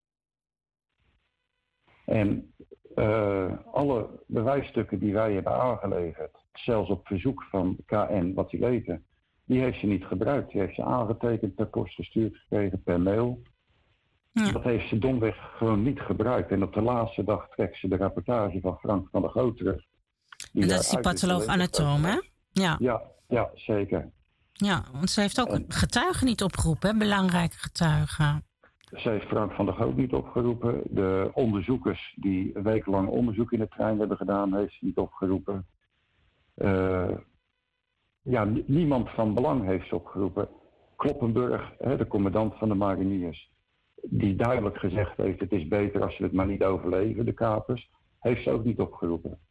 En uh, alle bewijsstukken die wij hebben aangeleverd, zelfs op verzoek van K N, wat die weten, die heeft ze niet gebruikt. Die heeft ze aangetekend, per post gestuurd gekregen, per mail. Ja. Dat heeft ze domweg gewoon niet gebruikt. En op de laatste dag trekt ze de rapportage van Frank van der Goot terug. En dat is die patholoog-anatoom, hè? Ja. ja, ja, zeker. Ja, want ze heeft ook en, getuigen niet opgeroepen, hè? Belangrijke getuigen. Ze heeft Frank van der Goot niet opgeroepen. De onderzoekers die een week lang onderzoek in de trein hebben gedaan, heeft ze niet opgeroepen. Uh, ja, n- niemand van belang heeft ze opgeroepen. Kloppenburg, hè, de commandant van de mariniers, die duidelijk gezegd heeft, het is beter als ze het maar niet overleven, de kapers, heeft ze ook niet opgeroepen.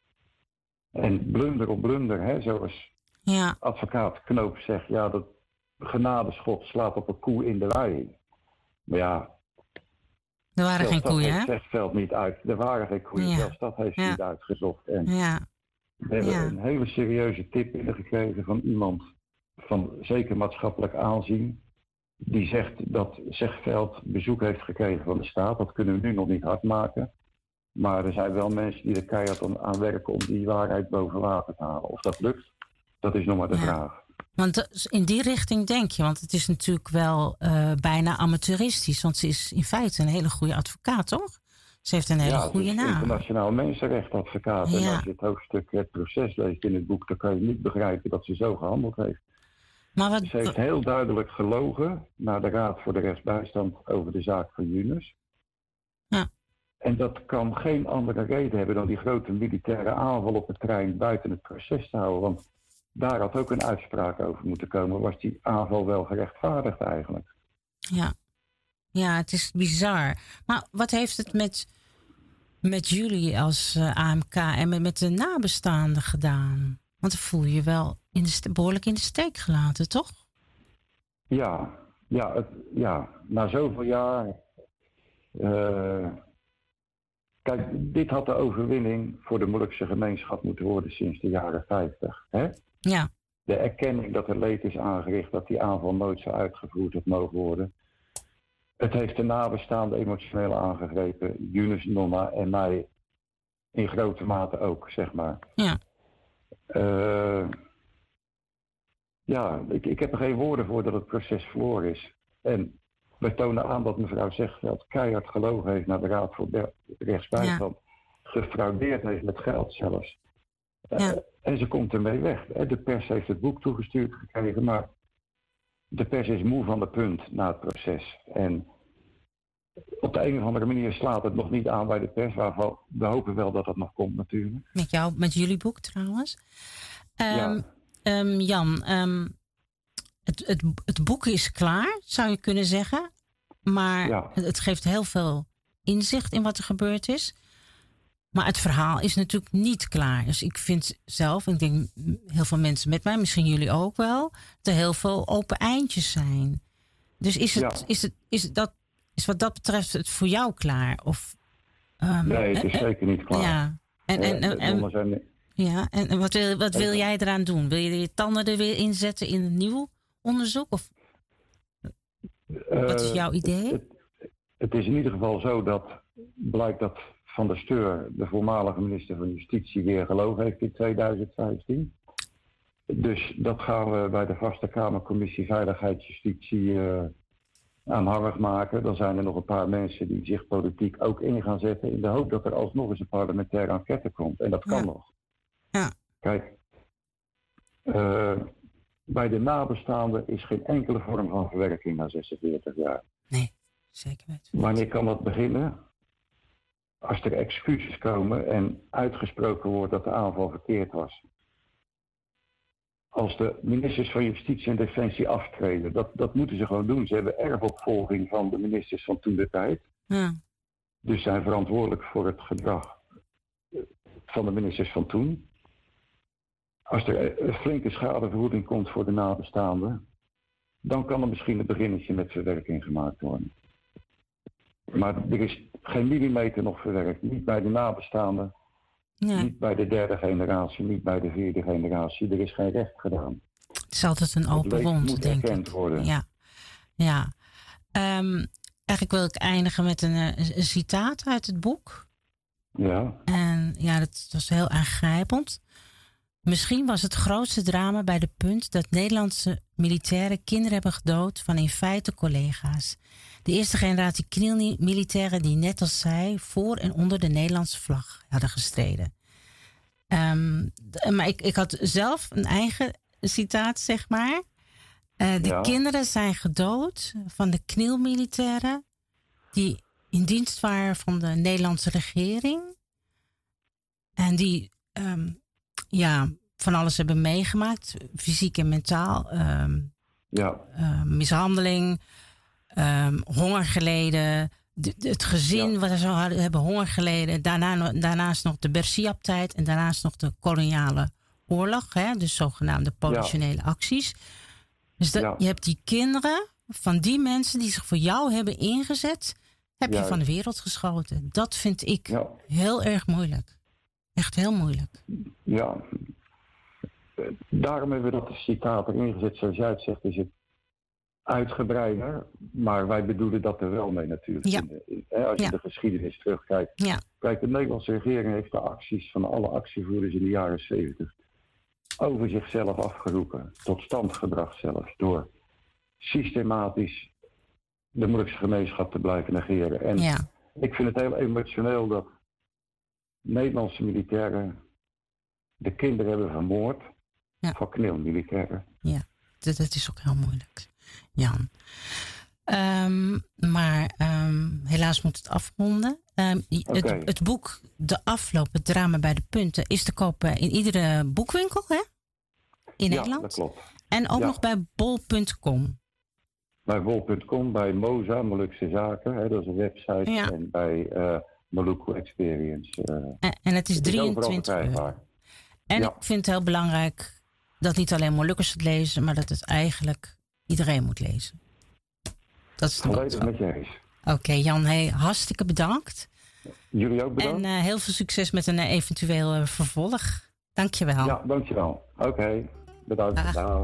En blunder op blunder, hè, zoals ja. advocaat Knoop zegt, ja, dat genadeschot slaat op een koe in de wei. Maar ja, er waren geen koeien, hè? Zegveld niet uit. Er waren geen koeien, ja. Zelfs dat heeft ze ja. niet uitgezocht. En ja. we hebben ja. een hele serieuze tip binnengekregen van iemand van zeker maatschappelijk aanzien, die zegt dat Zegveld bezoek heeft gekregen van de staat. Dat kunnen we nu nog niet hard maken. Maar er zijn wel mensen die er keihard aan werken om die waarheid boven water te halen. Of dat lukt, dat is nog maar de ja. vraag. Want in die richting denk je, want het is natuurlijk wel uh, bijna amateuristisch. Want ze is in feite een hele goede advocaat, toch? Ze heeft een hele ja, goede naam. Internationaal mensenrechtadvocaat. Ja. En als je het hoofdstuk het proces leest in het boek, dan kan je niet begrijpen dat ze zo gehandeld heeft. Maar wat... Ze heeft heel duidelijk gelogen naar de Raad voor de Rechtsbijstand over de zaak van Yunus. Ja. En dat kan geen andere reden hebben dan die grote militaire aanval op de trein buiten het proces te houden. Want daar had ook een uitspraak over moeten komen. Was die aanval wel gerechtvaardigd eigenlijk? Ja, ja, het is bizar. Maar wat heeft het met, met jullie als uh, A M K en met, met de nabestaanden gedaan? Want dan voel je je wel in de st- behoorlijk in de steek gelaten, toch? Ja, ja, het, ja. Na zoveel jaar. Uh, kijk, dit had de overwinning voor de Molukse gemeenschap moeten worden sinds de jaren vijftig. Hè? Ja. De erkenning dat er leed is aangericht, dat die aanval nooit zo uitgevoerd had mogen worden. Het heeft de nabestaanden emotioneel aangegrepen, Yunus, Nonna en mij in grote mate ook, zeg maar. Ja. Uh, ja, ik, ik heb er geen woorden voor dat het proces verloren is. En we tonen aan dat mevrouw Zegveld keihard gelogen heeft naar de Raad voor de Rechtsbijstand. Ja. Gefraudeerd heeft met geld zelfs. Ja. Uh, en ze komt ermee weg. De pers heeft het boek toegestuurd gekregen, maar de pers is moe van de punt na het proces. En op de een of andere manier slaat het nog niet aan bij de pers. Waarvan we hopen wel dat dat nog komt natuurlijk. Met jou, met jullie boek trouwens. Um, ja. um, Jan, um, het, het, het boek is klaar, zou je kunnen zeggen. Maar ja. het, het geeft heel veel inzicht in wat er gebeurd is. Maar het verhaal is natuurlijk niet klaar. Dus ik vind zelf, en ik denk heel veel mensen met mij, misschien jullie ook wel, dat er heel veel open eindjes zijn. Dus is het, ja. is het, is het dat, is wat dat betreft het voor jou klaar? Of, um, nee, het is eh, zeker niet klaar. Ja. En, en, en, en, zijn... ja, en wat wil, wat wil jij eraan doen? Wil je je tanden er weer inzetten in een nieuw onderzoek? Of uh, wat is jouw idee? Het, het, het is in ieder geval zo dat blijkt dat Van der Steur, de voormalige minister van Justitie, weer geloof heeft in tweeduizend vijftien. Dus dat gaan we bij de Vaste Kamercommissie Veiligheid Justitie uh, aanhangig maken. Dan zijn er nog een paar mensen die zich politiek ook in gaan zetten in de hoop dat er alsnog eens een parlementaire enquête komt. En dat kan ja. nog. Ja. Kijk, uh, bij de nabestaanden is geen enkele vorm van verwerking na zesenveertig jaar. Nee, zeker weten. Wanneer kan dat beginnen? Als er excuses komen en uitgesproken wordt dat de aanval verkeerd was. Als de ministers van Justitie en Defensie aftreden, dat, dat moeten ze gewoon doen. Ze hebben erfopvolging van de ministers van toen de tijd. Ja. Dus zijn verantwoordelijk voor het gedrag van de ministers van toen. Als er een flinke schadevergoeding komt voor de nabestaanden, dan kan er misschien een beginnetje met verwerking gemaakt worden. Maar er is geen millimeter nog verwerkt. Niet bij de nabestaanden, nee. Niet bij de derde generatie, niet bij de vierde generatie. Er is geen recht gedaan. Het is altijd een open wond, denk ik. Worden. Ja, ja. Um, eigenlijk wil ik eindigen met een, een, een citaat uit het boek. Ja. En ja, dat was heel aangrijpend. Misschien was het grootste drama bij de punt dat Nederlandse militairen kinderen hebben gedood van in feite collega's. De eerste generatie knielmilitairen die net als zij voor en onder de Nederlandse vlag hadden gestreden. Um, maar ik, ik had zelf een eigen citaat, zeg maar. Uh, de ja. kinderen zijn gedood van de knielmilitairen die in dienst waren van de Nederlandse regering. En die um, ja, van alles hebben meegemaakt, fysiek en mentaal. Um, ja. uh, mishandeling, um, honger geleden. De, de, het gezin ja. wat er zo hadden, hebben honger geleden. Daarna, daarnaast nog de Bersiab-tijd en daarnaast nog de koloniale oorlog. Hè, dus zogenaamde politionele ja. acties. Dus dat, ja. je hebt die kinderen van die mensen die zich voor jou hebben ingezet, heb ja. je van de wereld geschoten. Dat vind ik ja. heel erg moeilijk. Echt heel moeilijk. Ja. Daarom hebben we dat citaat erin gezet. Zoals jij het zegt, is het uitgebreider. Maar wij bedoelen dat er wel mee natuurlijk. Ja. Als je ja. de geschiedenis terugkijkt. Ja. Kijk, de Nederlandse regering heeft de acties van alle actievoerders in de jaren zeventig over zichzelf afgeroepen. Tot stand gebracht zelfs. Door systematisch de Molukse gemeenschap te blijven negeren. En ja. ik vind het heel emotioneel dat Nederlandse militairen de kinderen hebben vermoord ja. van knielmilitairen. Ja, dat, dat is ook heel moeilijk, Jan. Um, maar um, helaas moet het afronden. Um, okay. het, het boek De Afloop, het drama bij de punten, is te kopen in iedere boekwinkel, hè? In ja, Nederland. Dat klopt. En ook ja. nog bij bol punt com. Bij bol punt com, bij Moza, Molukse Zaken, hè, dat is een website. Ja. En bij uh, Maluku Experience. Uh, en, en het is drieëntwintig euro. En ja. ik vind het heel belangrijk dat niet alleen Molukkers het lezen, maar dat het eigenlijk iedereen moet lezen. Dat is de volledig met je eens. Oké, okay, Jan, hey, hartstikke bedankt. Jullie ook bedankt. En uh, heel veel succes met een uh, eventueel uh, vervolg. Dankjewel. Ja, dankjewel. Oké, okay. Bedankt. Dag. Dag.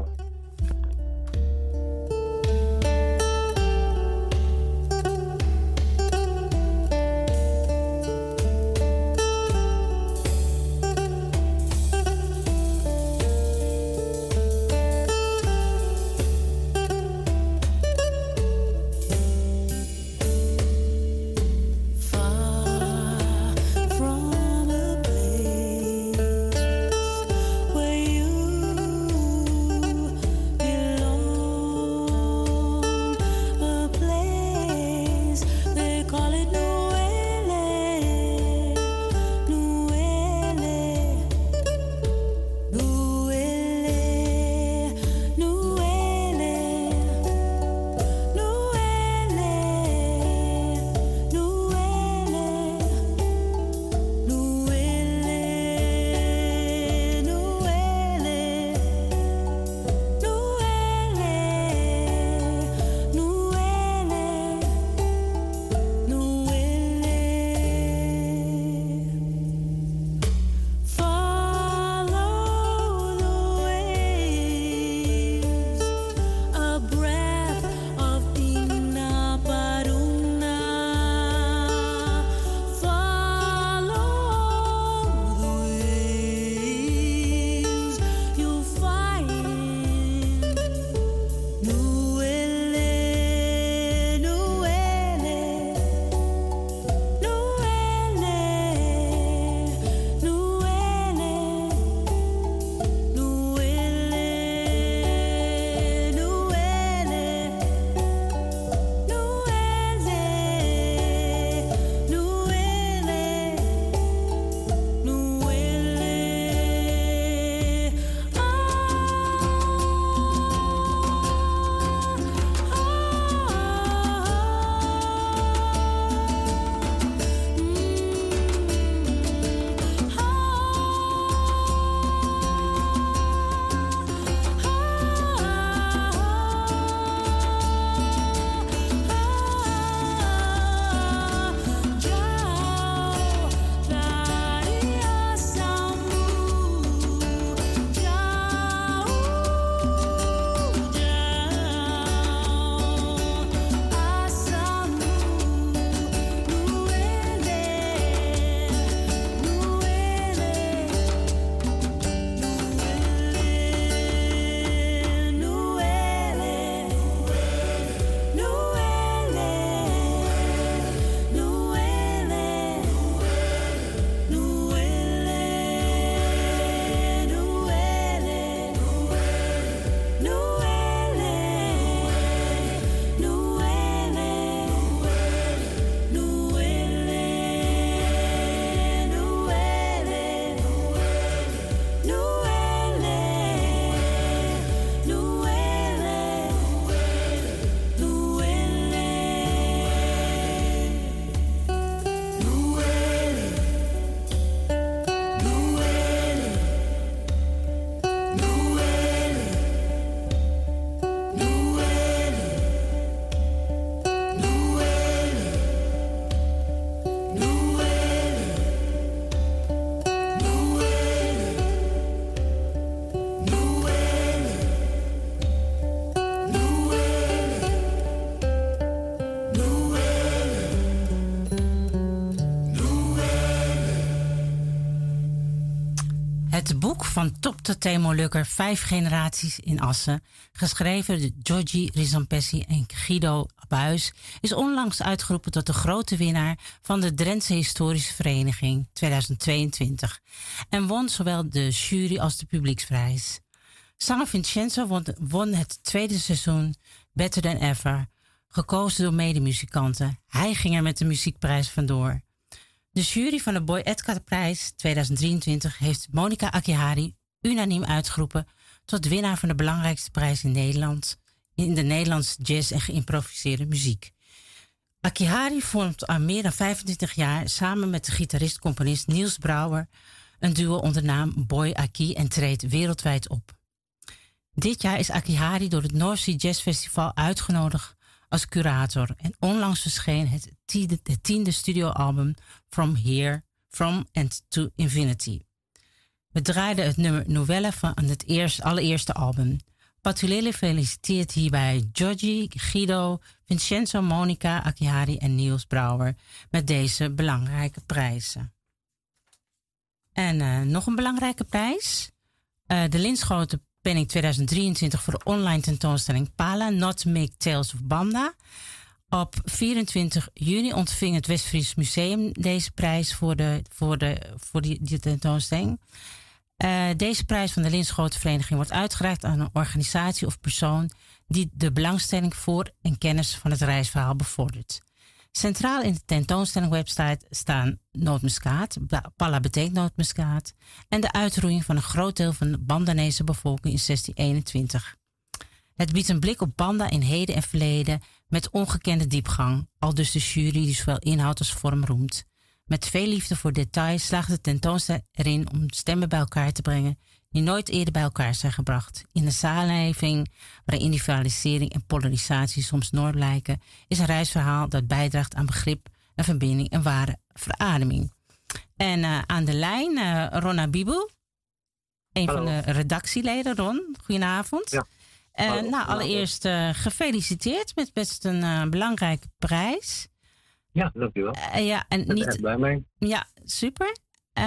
Where you Het boek van top tot teen Molukker, Vijf generaties in Assen, geschreven door Georgie Rizampessi en Guido Buis, is onlangs uitgeroepen tot de grote winnaar van de Drentse Historische Vereniging tweeduizend tweeëntwintig en won zowel de jury als de publieksprijs. Zanger Vincenzo won, won het tweede seizoen Better Than Ever, gekozen door medemuzikanten. Hij ging er met de muziekprijs vandoor. De jury van de Boy Edgar-prijs tweeduizend drieëntwintig heeft Monica Akihari unaniem uitgeroepen tot winnaar van de belangrijkste prijs in Nederland, in de Nederlandse jazz en geïmproviseerde muziek. Akihari vormt al meer dan vijfentwintig jaar samen met de gitarist-componist Niels Brouwer een duo onder de naam Boy Aki en treedt wereldwijd op. Dit jaar is Akihari door het North Sea Jazz Festival uitgenodigd als curator en onlangs verscheen het tiende, het tiende studioalbum From Here, From and to Infinity. We draaiden het nummer Novelle van het eerste, allereerste album. Patulele feliciteert hierbij Georgie, Guido, Vincenzo, Monica, Akihari en Niels Brouwer met deze belangrijke prijzen. En uh, nog een belangrijke prijs. Uh, de Linschoten Penning tweeduizend drieëntwintig voor de online tentoonstelling Pala, Not Make Tales of Banda. Op vierentwintig juni ontving het Westfries Museum deze prijs voor, de, voor, de, voor die, die tentoonstelling. Uh, deze prijs van de Linschoten Vereniging wordt uitgereikt aan een organisatie of persoon die de belangstelling voor en kennis van het reisverhaal bevordert. Centraal in de tentoonstellingwebsite staan nootmuskaat, Pala betekent nootmuskaat, en de uitroeiing van een groot deel van de Bandanese bevolking in zestien eenentwintig. Het biedt een blik op Banda in heden en verleden met ongekende diepgang, aldus de jury die zowel inhoud als vorm roemt. Met veel liefde voor details slaagt de tentoonstelling erin om stemmen bij elkaar te brengen die nooit eerder bij elkaar zijn gebracht. In een samenleving waarin individualisering en polarisatie soms noord lijken, is een reisverhaal dat bijdraagt aan begrip en verbinding en ware verademing. En uh, aan de lijn uh, Ron Abibu, een Hallo. van de redactieleden. Ron, goedenavond. Ja. Uh, Hallo. Nou, allereerst uh, gefeliciteerd met best een uh, belangrijke prijs. Ja, dankjewel. Uh, ja, en ik ben niet, er echt blij mee. Ja, super.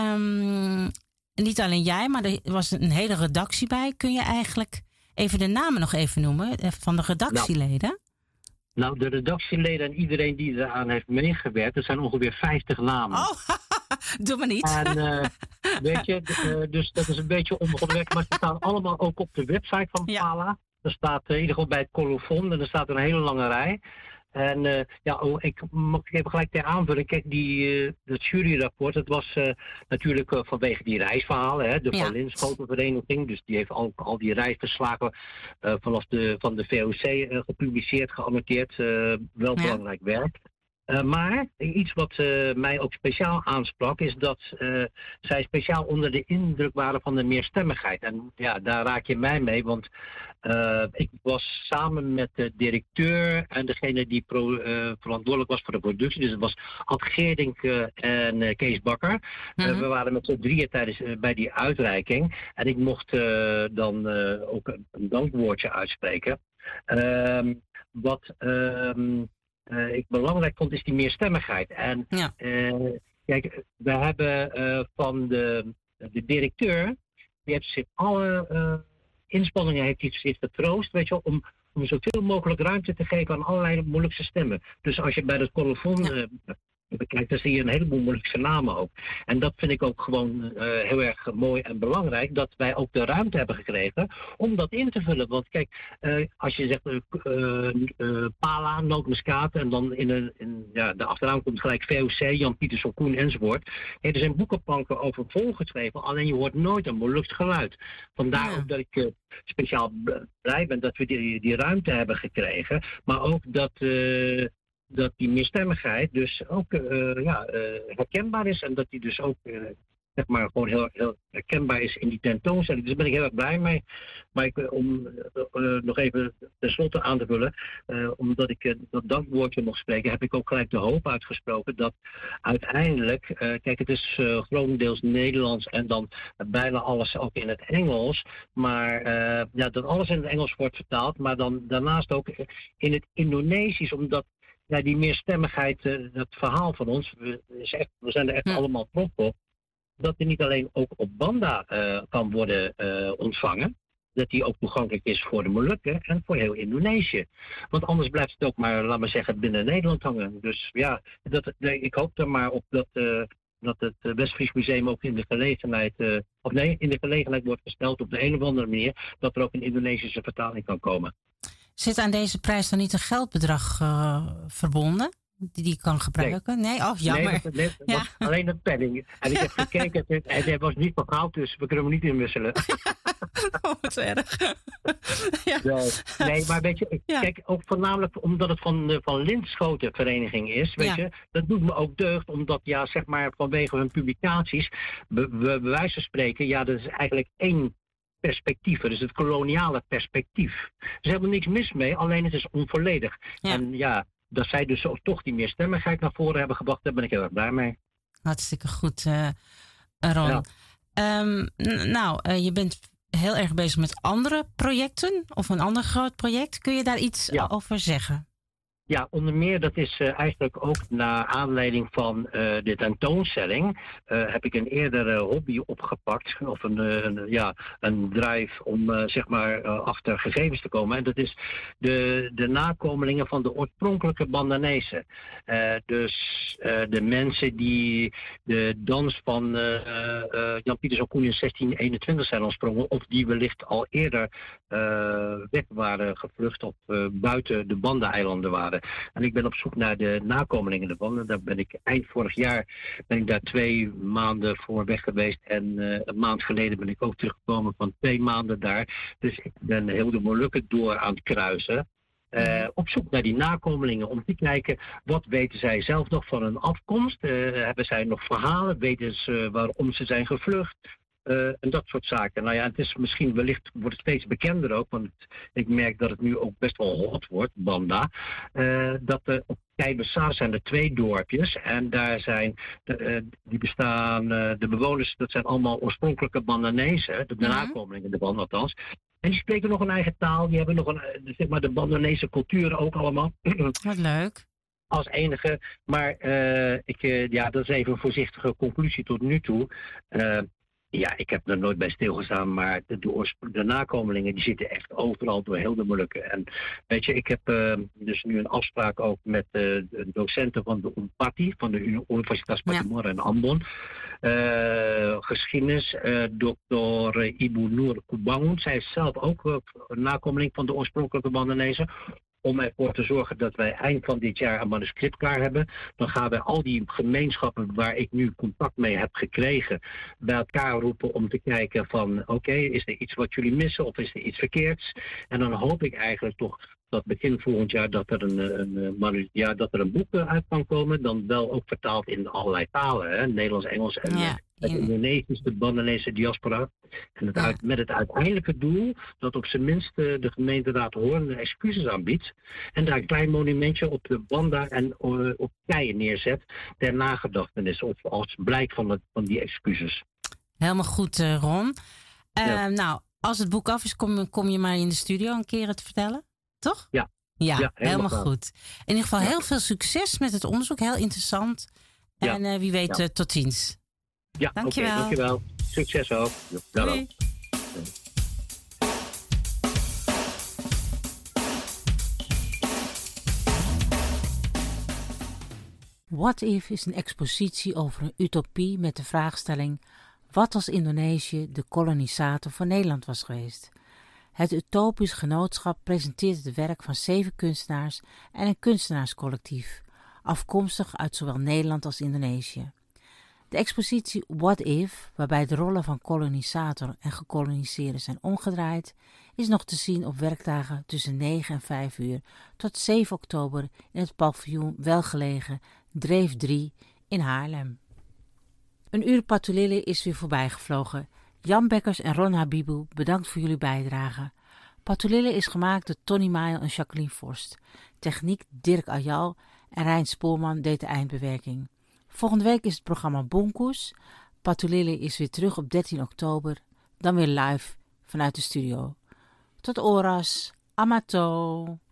Um, niet alleen jij, maar er was een hele redactie bij. Kun je eigenlijk even de namen nog even noemen van de redactieleden? Nou, nou de redactieleden en iedereen die eraan heeft meegewerkt, er zijn ongeveer vijftig namen. Oh, doe maar niet. En uh, weet je, uh, dus dat is een beetje onbegonnen, maar ze staan allemaal ook op de website van ja. Pala. Er staat uh, in ieder geval bij het colofon en er staat een hele lange rij. En uh, ja, oh, ik mag ik even gelijk ter aanvulling. Kijk, die, uh, dat juryrapport, dat was uh, natuurlijk uh, vanwege die reisverhalen, hè, de ja. Van Linschotenvereniging. Dus die heeft al, al die reisverslagen uh, vanaf de, van de V O C uh, gepubliceerd, geannoteerd. Uh, wel ja. belangrijk werk. Uh, maar iets wat uh, mij ook speciaal aansprak is dat uh, zij speciaal onder de indruk waren van de meerstemmigheid. En ja, daar raak je mij mee, want uh, ik was samen met de directeur en degene die pro, uh, verantwoordelijk was voor de productie. Dus het was Ad Geerdink uh, en uh, Kees Bakker. Mm-hmm. Uh, we waren met z'n drieën tijdens uh, bij die uitreiking. En ik mocht uh, dan uh, ook een, een dankwoordje uitspreken. Uh, wat... Uh, Uh, ik belangrijk vond is die meerstemmigheid. En ja. uh, kijk, we hebben uh, van de, de directeur, die heeft zich alle uh, inspanningen heeft hij zich getroost, weet je wel, om, om zoveel mogelijk ruimte te geven aan allerlei moeilijkste stemmen. Dus als je bij het colofon ja. uh, bekijkt, dan zie je een heleboel moeilijkste namen ook. En dat vind ik ook gewoon uh, heel erg mooi en belangrijk, dat wij ook de ruimte hebben gekregen om dat in te vullen. Want kijk, uh, als je zegt uh, uh, uh, Pala, nootmuskaat en dan in, een, in ja, de achternaam komt gelijk V O C, Jan Pieterszoon Koen enzovoort. Hey, er zijn boekenplanken over volgeschreven, alleen je hoort nooit een moeilijkst geluid. Vandaar ja. ook dat ik uh, speciaal blij ben dat we die, die ruimte hebben gekregen, maar ook dat... Uh, dat die meerstemmigheid dus ook uh, ja, uh, herkenbaar is en dat die dus ook uh, zeg maar gewoon heel, heel herkenbaar is in die tentoonstelling. Dus daar ben ik heel erg blij mee. Maar ik, om uh, nog even tenslotte aan te vullen, uh, omdat ik uh, dat dankwoordje mocht spreken, heb ik ook gelijk de hoop uitgesproken dat uiteindelijk, uh, kijk, het is uh, grotendeels Nederlands en dan uh, bijna alles ook in het Engels, maar uh, ja, dat alles in het Engels wordt vertaald, maar dan daarnaast ook in het Indonesisch, omdat ja, die meerstemmigheid, uh, dat verhaal van ons, we, is echt, we zijn er echt hm. allemaal trots op. dat hij niet alleen ook op Banda uh, kan worden uh, ontvangen. Dat die ook toegankelijk is voor de Molukken en voor heel Indonesië. Want anders blijft het ook maar, laat maar zeggen, binnen Nederland hangen. Dus ja, dat, ik hoop er maar op dat, uh, dat het Westfries Museum ook in de gelegenheid, uh, of nee, in de gelegenheid wordt gesteld op de een of andere manier, dat er ook een Indonesische vertaling kan komen. Zit aan deze prijs dan niet een geldbedrag uh, verbonden? Die die kan gebruiken? Nee, nee? Oh, jammer. Nee, dat, nee, dat ja. was alleen een penning. En ik heb gekeken en hij was niet van goud, dus we kunnen hem niet inwisselen. Oh, wat erg. Ja. Nee, nee, maar weet je, ja. kijk, ook voornamelijk omdat het van, van Linschoten vereniging is, weet ja. je, dat doet me ook deugd, omdat, ja, zeg maar, vanwege hun publicaties, we, we bij wijze van spreken, ja, dat is eigenlijk één perspectief, dus het koloniale perspectief. Er is helemaal niks mis mee, alleen het is onvolledig. Ja. En ja, dat zij dus toch die meerstemmigheid naar voren hebben gebracht, daar ben ik heel erg blij mee. Hartstikke goed, uh, Ron. Ja. Um, n- nou, uh, je bent heel erg bezig met andere projecten of een ander groot project. Kun je daar iets ja. over zeggen? Ja, onder meer, dat is uh, eigenlijk ook naar aanleiding van uh, de tentoonstelling, uh, heb ik een eerdere hobby opgepakt, of een, uh, een, ja, een drive om uh, zeg maar uh, achter gegevens te komen. En dat is de, de nakomelingen van de oorspronkelijke Bandanezen. Uh, dus uh, de mensen die de dans van uh, uh, Jan Pieter Koen in zestien eenentwintig zijn ontsprongen, of die wellicht al eerder uh, weg waren gevlucht of uh, buiten de Banda-eilanden waren. En ik ben op zoek naar de nakomelingen ervan. En daar ben ik eind vorig jaar ben ik daar twee maanden voor weg geweest. En uh, een maand geleden ben ik ook teruggekomen van twee maanden daar. Dus ik ben heel de Molukken door aan het kruisen. Uh, op zoek naar die nakomelingen om te kijken wat weten zij zelf nog van hun afkomst. Uh, hebben zij nog verhalen? Weten ze waarom ze zijn gevlucht? Uh, en dat soort zaken. Nou ja, het is misschien wellicht wordt het steeds bekender ook, want ik merk dat het nu ook best wel hot wordt, Banda. Uh, dat er op Keibesaar zijn er twee dorpjes en daar zijn, de, uh, die bestaan, uh, de bewoners, dat zijn allemaal oorspronkelijke Bandanezen, de mm-hmm. nakomelingen ervan althans. En die spreken nog een eigen taal, die hebben nog een, zeg maar, de Bandanese cultuur ook allemaal. Wat leuk. Als enige, maar uh, ik, uh, ja, dat is even een voorzichtige conclusie tot nu toe. Uh, Ja, ik heb er nooit bij stilgestaan, maar de, de, de nakomelingen die zitten echt overal door heel de Molukken. En weet je, ik heb uh, dus nu een afspraak ook met uh, de docenten van de UNPATI, van de Universitas Patimura ja. in Ambon. Uh, geschiedenis, uh, dokter Ibu Nur Kubangun. Zij is zelf ook uh, een nakomeling van de oorspronkelijke Bandanezen. Om ervoor te zorgen dat wij eind van dit jaar een manuscript klaar hebben. Dan gaan wij al die gemeenschappen waar ik nu contact mee heb gekregen bij elkaar roepen om te kijken van oké, okay, is er iets wat jullie missen of is er iets verkeerds? En dan hoop ik eigenlijk toch dat begin volgend jaar dat er een, een, een, ja, dat er een boek uit kan komen. Dan wel ook vertaald in allerlei talen. Hè? Nederlands, Engels en ja. het Indonesisch, de Bandanese diaspora. En het uit, met het uiteindelijke doel dat op zijn minst de gemeenteraad Hoorn excuses aanbiedt. En daar een klein monumentje op de Banda en uh, op keien neerzet ter nagedachtenis. Of als blijk van, het, van die excuses. Helemaal goed, uh, Ron. Uh, ja. Nou, als het boek af is, kom, kom je maar in de studio een keer het vertellen. Toch? Ja. Ja, ja helemaal, helemaal goed. In ieder geval ja. heel veel succes met het onderzoek. Heel interessant. Ja. En uh, wie weet, ja. uh, tot ziens. Ja, dankjewel. Okay, dankjewel. Succes ook. Doei. What If is een expositie over een utopie met de vraagstelling: wat als Indonesië de kolonisator van Nederland was geweest? Het Utopisch Genootschap presenteert het werk van zeven kunstenaars en een kunstenaarscollectief, afkomstig uit zowel Nederland als Indonesië. De expositie What If, waarbij de rollen van kolonisator en gekoloniseerde zijn omgedraaid, is nog te zien op werkdagen tussen negen en vijf uur tot zeven oktober in het paviljoen Welgelegen Dreef drie in Haarlem. Een uur Patulele is weer voorbij gevlogen. Jan Bekkers en Ron Habibou, bedankt voor jullie bijdrage. Patulele is gemaakt door Tony Maijl en Jacqueline Vorst. Techniek Dirk Ayal en Rijn Spoorman deed de eindbewerking. Volgende week is het programma Bonkoes. Patulele is weer terug op dertien oktober, dan weer live vanuit de studio. Tot oras, amato.